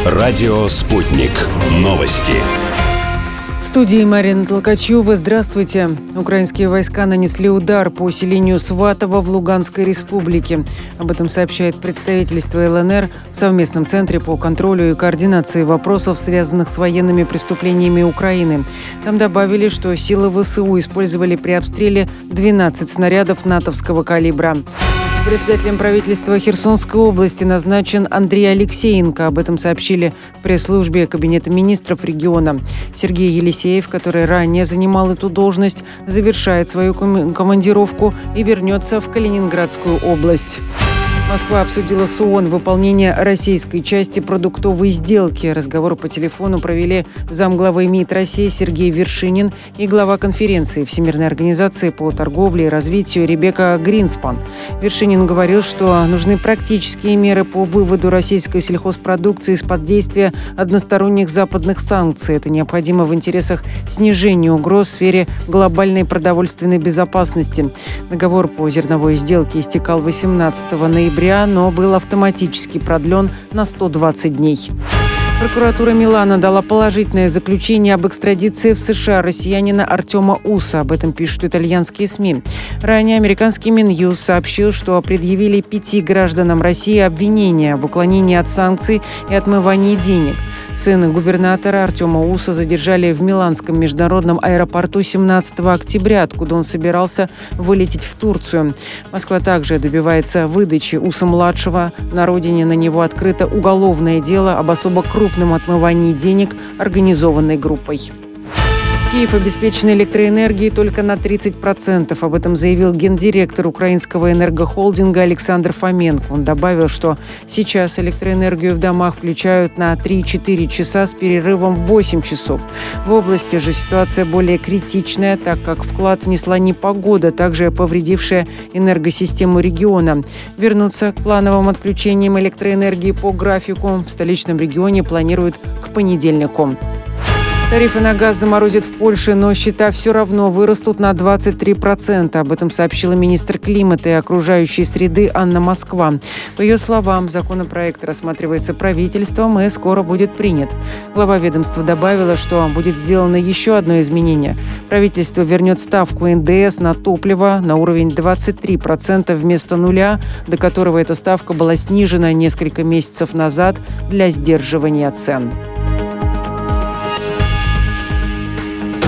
Радио «Спутник». Новости. В студии Марина Толкачева. Здравствуйте. Украинские войска нанесли удар по селению Сватово в Луганской республике. Об этом сообщает представительство ЛНР в совместном центре по контролю и координации вопросов, связанных с военными преступлениями Украины. Там добавили, что силы ВСУ использовали при обстреле 12 снарядов натовского калибра. Председателем правительства Херсонской области назначен Андрей Алексеенко. Об этом сообщили в пресс-службе Кабинета министров региона. Сергей Елисеев, который ранее занимал эту должность, завершает свою командировку и вернется в Калининградскую область. Москва обсудила с ООН выполнение российской части продуктовой сделки. Разговор по телефону провели замглавы МИД России Сергей Вершинин и глава конференции Всемирной организации по торговле и развитию Ребекка Гринспан. Вершинин говорил, что нужны практические меры по выводу российской сельхозпродукции из-под действия односторонних западных санкций. Это необходимо в интересах снижения угроз в сфере глобальной продовольственной безопасности. Договор по зерновой сделке истекал 18 ноября, но был автоматически продлен на 120 дней. Прокуратура Милана дала положительное заключение об экстрадиции в США россиянина Артема Уса. Об этом пишут итальянские СМИ. Ранее американский Минюст сообщил, что предъявили 5 гражданам России обвинения в уклонении от санкций и отмывании денег. Сына губернатора Артема Уса задержали в Миланском международном аэропорту 17 октября, откуда он собирался вылететь в Турцию. Москва также добивается выдачи Уса-младшего. На родине на него открыто уголовное дело об особо крупном отмывании денег организованной группой. Киев обеспечен электроэнергией только на 30%. Об этом заявил гендиректор украинского энергохолдинга Александр Фоменко. Он добавил, что сейчас электроэнергию в домах включают на 3-4 часа с перерывом в 8 часов. В области же ситуация более критичная, так как вклад внесла непогода, также повредившая энергосистему региона. Вернуться к плановым отключениям электроэнергии по графику в столичном регионе планируют к понедельнику. Тарифы на газ заморозят в Польше, но счета все равно вырастут на 23%. Об этом сообщила министр климата и окружающей среды Анна Москва. По ее словам, законопроект рассматривается правительством и скоро будет принят. Глава ведомства добавила, что будет сделано еще одно изменение. Правительство вернет ставку НДС на топливо на уровень 23% вместо нуля, до которого эта ставка была снижена несколько месяцев назад для сдерживания цен.